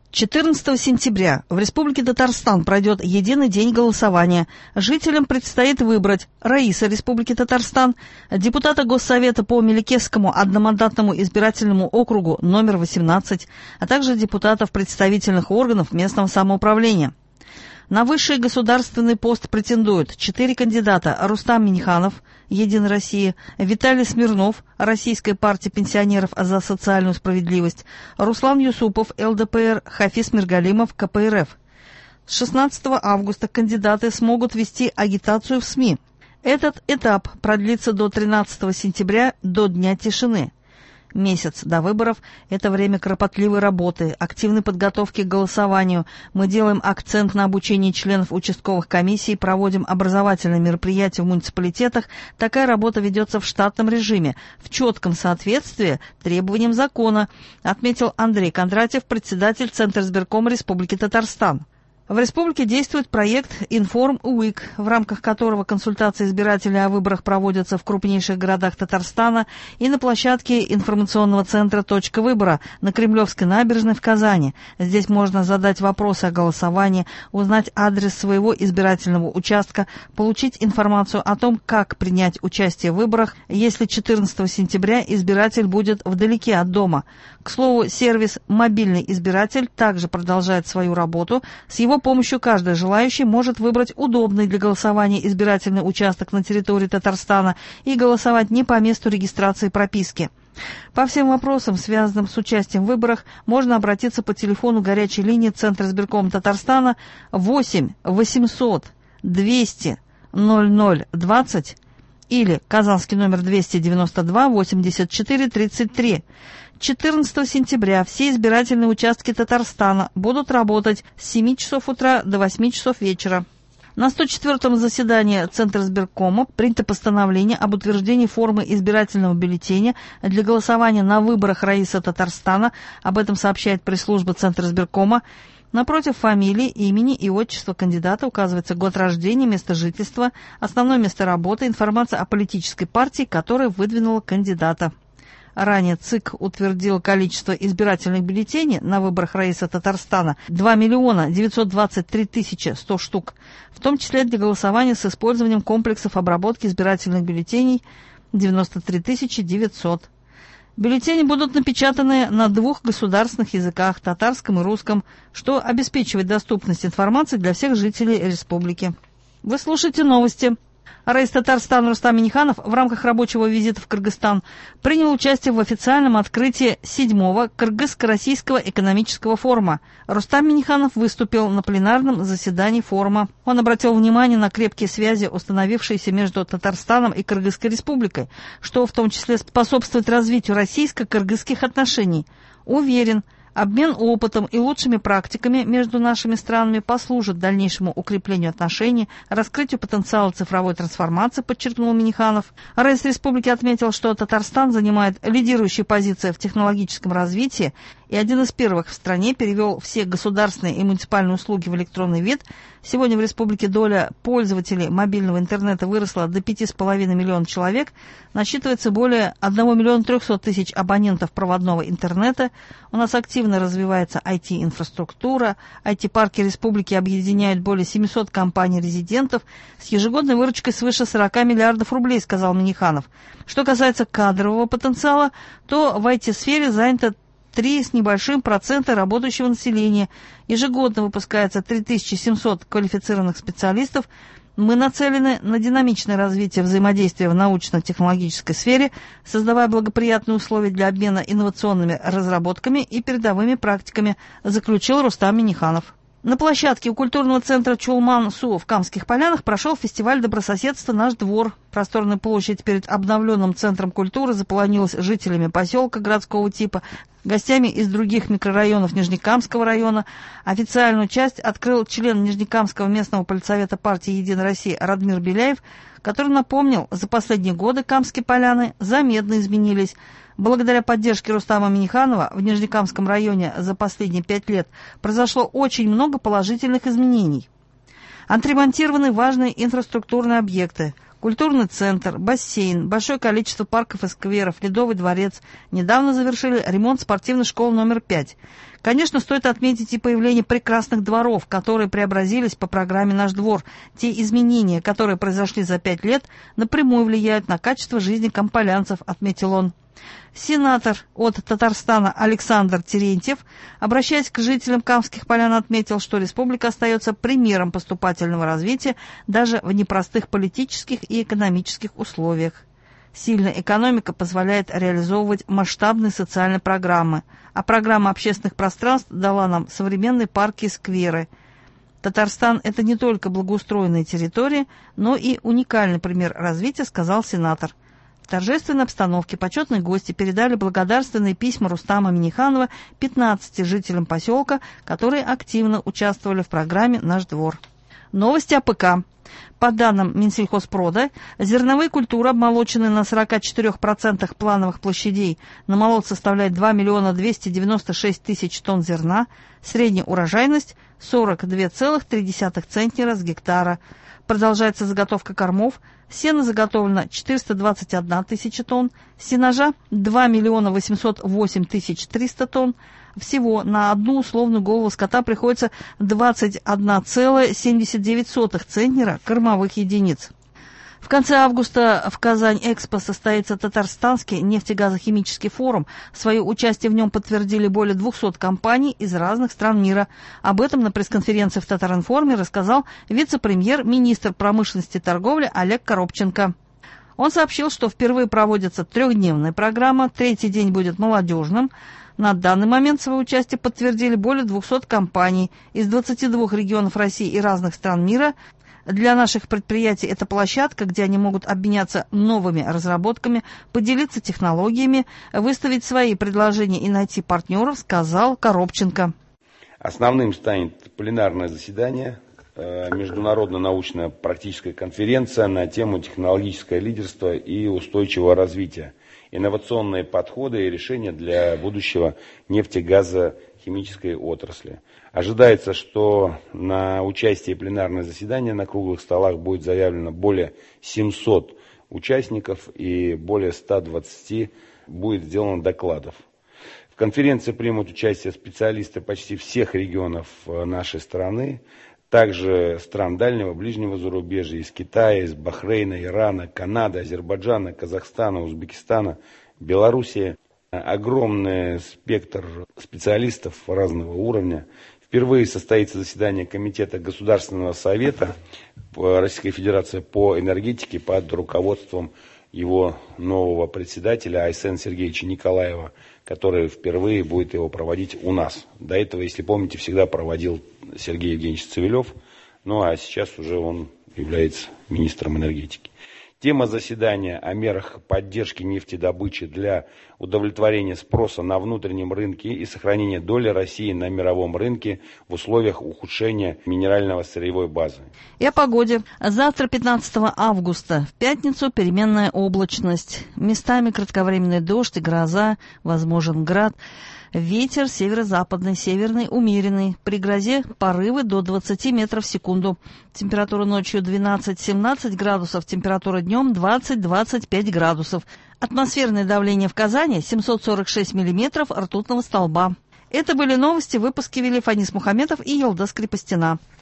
14 сентября в Республике Татарстан пройдет единый день голосования. Жителям предстоит выбрать Раиса Республики Татарстан, депутата Госсовета по Мелекесскому одномандатному избирательному округу номер 18, а также депутатов представительных органов местного самоуправления. На высший государственный пост претендуют 4 кандидата: Рустам Минниханов, Единая Россия, Виталий Смирнов, Российская партия пенсионеров за социальную справедливость, Руслан Юсупов, ЛДПР, Хафиз Миргалимов, КПРФ. С 16 августа кандидаты смогут вести агитацию в СМИ. Этот этап продлится до 13 сентября, до Дня тишины. Месяц до выборов – это время кропотливой работы, активной подготовки к голосованию. Мы делаем акцент на обучении членов участковых комиссий, проводим образовательные мероприятия в муниципалитетах. Такая работа ведется в штатном режиме, в четком соответствии требованиям закона, отметил Андрей Кондратьев, председатель Центризбиркома Республики Татарстан. В республике действует проект «Информ УИК», в рамках которого консультации избирателей о выборах проводятся в крупнейших городах Татарстана и на площадке информационного центра «Точка выбора» на Кремлевской набережной в Казани. Здесь можно задать вопросы о голосовании, узнать адрес своего избирательного участка, получить информацию о том, как принять участие в выборах, если 14 сентября избиратель будет вдалеке от дома. К слову, сервис «Мобильный избиратель» также продолжает свою работу. С его помощью каждый желающий может выбрать удобный для голосования избирательный участок на территории Татарстана и голосовать не по месту регистрации и прописки. По всем вопросам, связанным с участием в выборах, можно обратиться по телефону горячей линии Центризбиркома Татарстана 8 800 200 0020 или казанский номер 292 84 33. 14 сентября все избирательные участки Татарстана будут работать с 7 часов утра до 8 часов вечера. На 104-м заседании Центризбиркома принято постановление об утверждении формы избирательного бюллетеня для голосования на выборах Раиса Татарстана. Об этом сообщает пресс-служба Центризбиркома. Напротив фамилии, имени и отчества кандидата указывается год рождения, место жительства, основное место работы, информация о политической партии, которая выдвинула кандидата. Ранее ЦИК утвердил количество избирательных бюллетеней на выборах Раиса Татарстана 2 923 100 штук, в том числе для голосования с использованием комплексов обработки избирательных бюллетеней 93 900. Бюллетени будут напечатаны на 2 государственных языках, татарском и русском, что обеспечивает доступность информации для всех жителей республики. Вы слушаете новости. Раис Татарстана Рустам Минниханов в рамках рабочего визита в Кыргызстан принял участие в официальном открытии 7-го Кыргызско-Российского экономического форума. Рустам Минниханов выступил на пленарном заседании форума. Он обратил внимание на крепкие связи, установившиеся между Татарстаном и Кыргызской республикой, что в том числе способствует развитию российско-кыргызских отношений. Уверен, обмен опытом и лучшими практиками между нашими странами послужит дальнейшему укреплению отношений, раскрытию потенциала цифровой трансформации, подчеркнул Минниханов. Раис республики отметил, что Татарстан занимает лидирующие позиции в технологическом развитии и один из первых в стране перевел все государственные и муниципальные услуги в электронный вид. Сегодня в республике доля пользователей мобильного интернета выросла до 5,5 миллионов человек, насчитывается более 1 300 000 абонентов проводного интернета. У нас активно развивается IT-инфраструктура, IT-парки республики объединяют более 700 компаний-резидентов с ежегодной выручкой свыше 40 миллиардов рублей, сказал Минниханов. Что касается кадрового потенциала, то в IT-сфере занято 3 с небольшим процента работающего населения. Ежегодно выпускается 3700 квалифицированных специалистов. Мы нацелены на динамичное развитие взаимодействия в научно-технологической сфере, создавая благоприятные условия для обмена инновационными разработками и передовыми практиками, заключил Рустам Минниханов. На площадке у культурного центра Чулман-Су в Камских Полянах прошел фестиваль добрососедства «Наш двор». Просторная площадь перед обновленным центром культуры заполонилась жителями поселка городского типа, гостями из других микрорайонов Нижнекамского района. Официальную часть открыл член Нижнекамского местного политсовета партии «Единая Россия» Радмир Беляев, который напомнил, за последние годы Камские Поляны заметно изменились. Благодаря поддержке Рустама Минниханова в Нижнекамском районе за последние 5 лет произошло очень много положительных изменений. Отремонтированы важные инфраструктурные объекты. Культурный центр, бассейн, большое количество парков и скверов, Ледовый дворец. Недавно завершили ремонт спортивной школы номер 5. Конечно, стоит отметить и появление прекрасных дворов, которые преобразились по программе «Наш двор». Те изменения, которые произошли за 5 лет, напрямую влияют на качество жизни камполянцев, отметил он. Сенатор от Татарстана Александр Терентьев, обращаясь к жителям Камских Полян, отметил, что республика остается примером поступательного развития даже в непростых политических и экономических условиях. Сильная экономика позволяет реализовывать масштабные социальные программы, а программа общественных пространств дала нам современные парки и скверы. Татарстан – это не только благоустроенные территории, но и уникальный пример развития, сказал сенатор. В торжественной обстановке почетные гости передали благодарственные письма Рустама Минниханова 15 жителям поселка, которые активно участвовали в программе «Наш двор». Новости АПК. По данным Минсельхозпрода, зерновые культуры, обмолоченные на 44% плановых площадей, намолот составляет 2 296 000 тонн зерна, средняя урожайность 42,3 центнера с гектара. Продолжается заготовка кормов, сена заготовлено 421 000 тонн, сенажа 2 808 300 тонн. Всего на одну условную голову скота приходится 21,79 центнера кормовых единиц. В конце августа в Казань-Экспо состоится Татарстанский нефтегазохимический форум. Свое участие в нем подтвердили более 200 компаний из разных стран мира. Об этом на пресс-конференции в Татаринформе рассказал вице-премьер, министр промышленности и торговли Олег Коробченко. Он сообщил, что впервые проводится 3-дневная программа, 3-й день будет молодежным. На данный момент свое участие подтвердили более 200 компаний из 22 регионов России и разных стран мира. Для наших предприятий это площадка, где они могут обменяться новыми разработками, поделиться технологиями, выставить свои предложения и найти партнеров, сказал Коробченко. Основным станет пленарное заседание, международно-научная практическая конференция на тему технологическое лидерство и устойчивого развития. Инновационные подходы и решения для будущего нефтегазохимической отрасли. Ожидается, что на участие пленарное заседание на круглых столах будет заявлено более 700 участников и более 120 будет сделано докладов. В конференции примут участие специалисты почти всех регионов нашей страны, также стран дальнего, ближнего зарубежья, из Китая, из Бахрейна, Ирана, Канады, Азербайджана, Казахстана, Узбекистана, Белоруссии. Огромный спектр специалистов разного уровня. Впервые состоится заседание Комитета Государственного совета Российской Федерации по энергетике под руководством его нового председателя Айсена Сергеевича Николаева, который впервые будет его проводить у нас. До этого, если помните, всегда проводил Сергей Евгеньевич Цивилев, ну а сейчас уже он является министром энергетики. Тема заседания о мерах поддержки нефтедобычи для удовлетворения спроса на внутреннем рынке и сохранения доли России на мировом рынке в условиях ухудшения минерально-сырьевой базы. И о погоде. Завтра, 15 августа, в пятницу, переменная облачность. Местами кратковременный дождь и гроза, возможен град. Ветер северо-западный, северный, умеренный. При грозе порывы до 20 метров в секунду. Температура ночью 12-17 градусов, температура днем 20-25 градусов. Атмосферное давление в Казани 746 миллиметров ртутного столба. Это были новости, выпуски вели Фанис Мухаметов и Елдас Крепостина.